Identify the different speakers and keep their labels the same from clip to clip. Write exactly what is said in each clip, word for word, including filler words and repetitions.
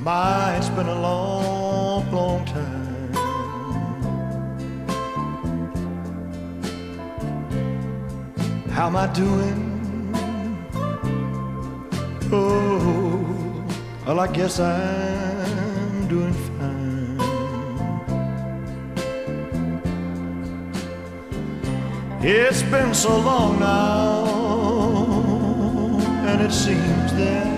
Speaker 1: My, it's been a long, long time. How am I doing? Oh, well, I guess I'm doing fine. It's been so long now, and it seems that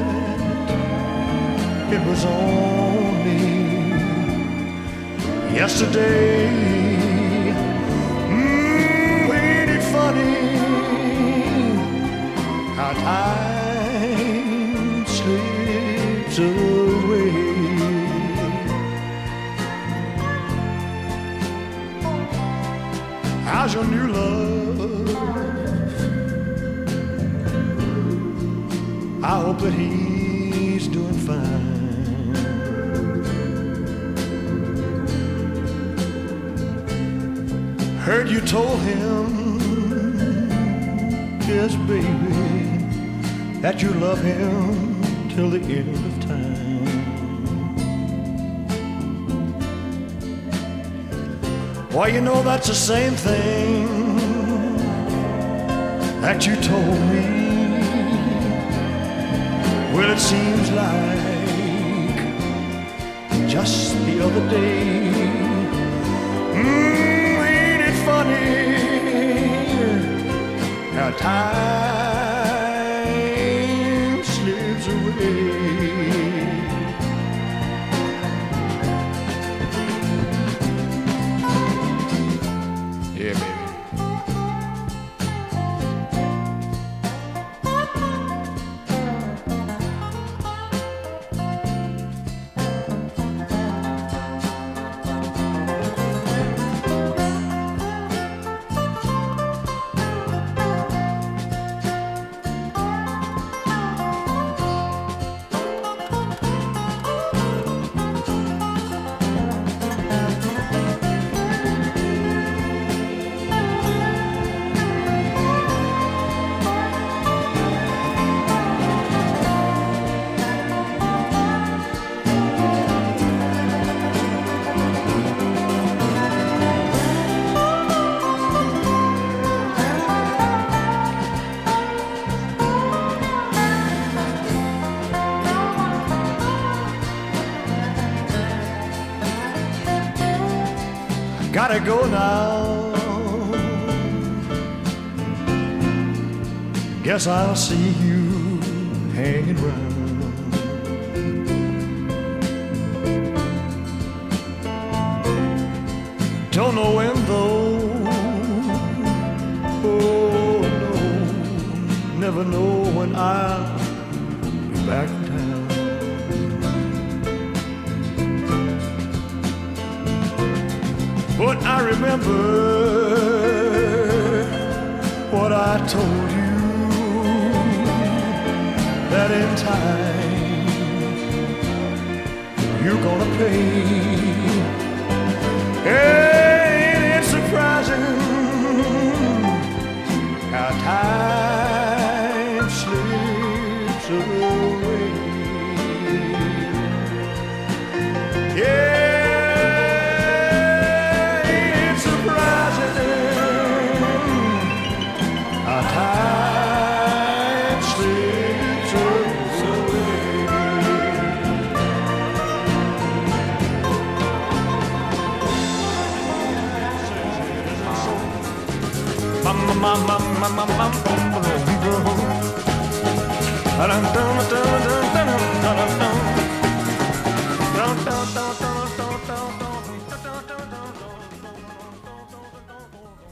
Speaker 1: it was only yesterday. Mm, ain't it funny how time slips away? How's your new love? I hope that he's doing fine. Heard you told him, yes, baby, that you love him till the end of time. Why, you know that's the same thing that you told me. Well, it seems like just the other day. Mm, ain't it funny how time slips away? Yeah, baby. Gotta go now. Guess I'll see you hanging round. Don't know when though. Oh no, never know when I'll be back in town. But I remember what I told you, that in time you're gonna pay. Ain't it surprising how time slips away? Yeah. Mama, mama, mama, mama, mama, mama, mama, mama,